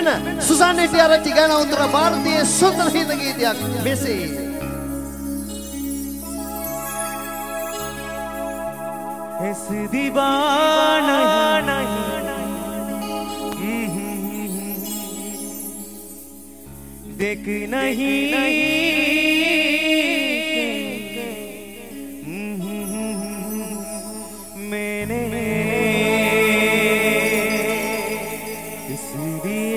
Men Susanne tiara tigana untuk Bharatiya Sundar Gita Messi. इस दीवाना देख नहीं मैंने इसलिए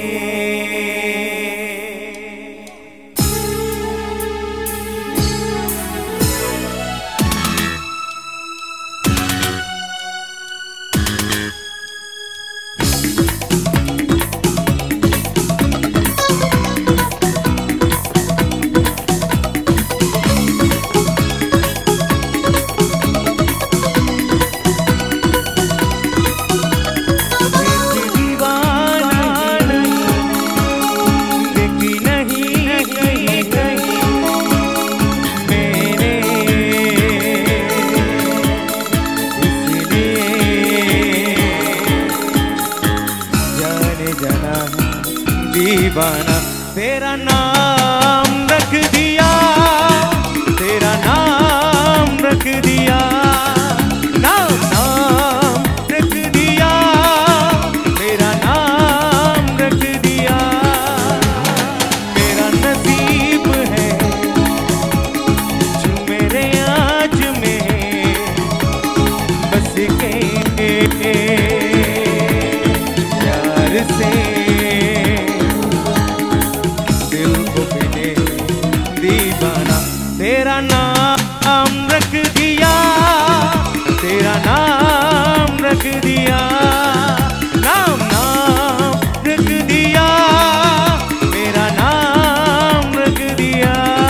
दीवाना तेरा नाम रख दिया, तेरा नाम रख दिया, नाम रख दिया, मेरा नाम रख दिया। मेरा नसीब है जो मेरे आज में बस के प्यार से तेरा नाम रख दिया, तेरा नाम रख दिया, नाम रख दिया, मेरा नाम रख दिया।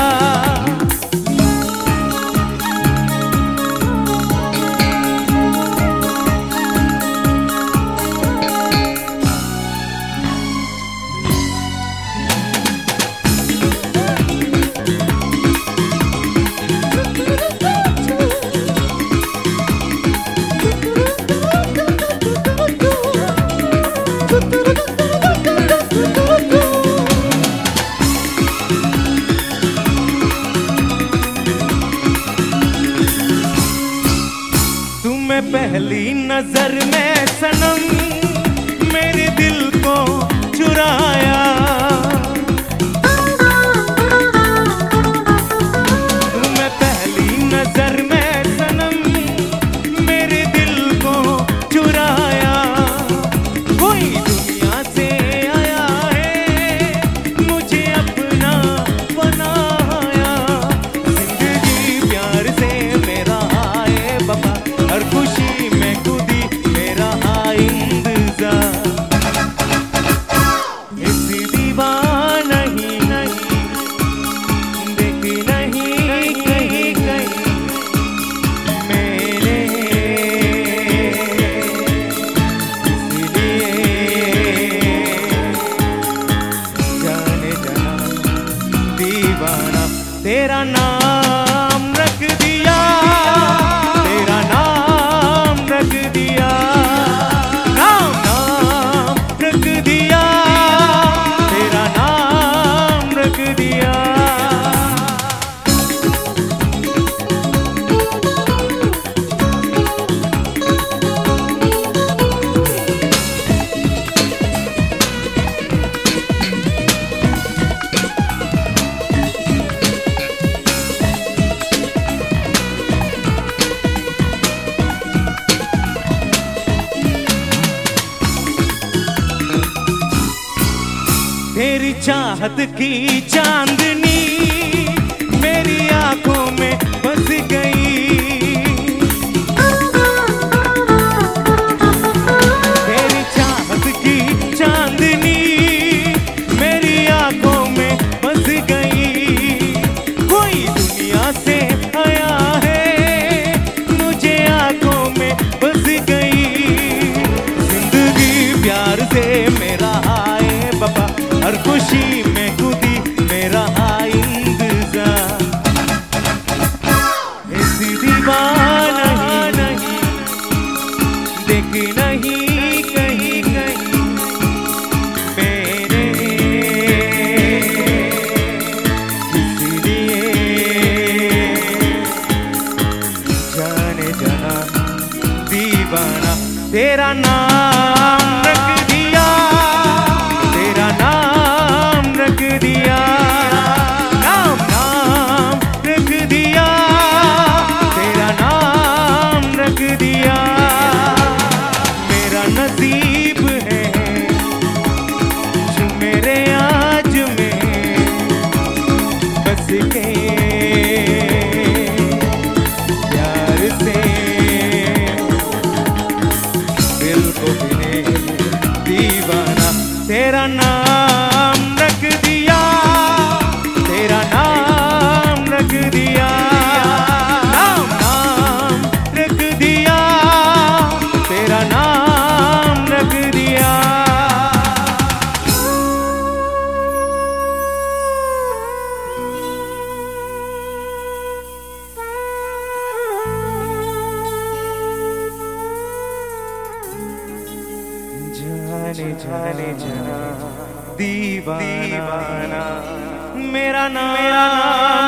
पहली नजर में सनम मेरे दिल को चुराया, तुम्हें पहली नजर में सनम मेरे दिल को चुराया। कोई दुनिया से आया है मुझे अपना बनाया, जिंदगी प्यार से मेरा आए बाबा, हर खुशी में खुदी मेरा इंतजार। इस दीवाना ही नहीं देख नहीं कहीं कहीं मेरे, इसलिए जाने जाना दीवाना तेरा नाम रख दिया, तेरा नाम रख दिया, नाम रख दिया, तेरा नाम रख दिया। तेरी चाहत की चांदनी मेरी आंखों में बस गई, तेरी चाहत की चांदनी मेरी आंखों में बस गई। कोई दुनिया से आया है मुझे आंखों में बस गई, जिंदगी प्यार से मेरा आए बाबा, हर खुशी में खुदी मेरा इंतजार। इस तेरा नाम रख दिया, तेरा नाम रख दिया, नाम नाम रख दिया, तेरा नाम रख दिया। मेरा नसीब है जो मेरे आज में बस के प्यार से दिल को बिने दीवाना। तेरा नाम रख दिया, तेरा नाम रख दिया, नाम नाम रख दिया, तेरा नाम रख दिया। जाने जाने जा दीवाना, मेरा नाम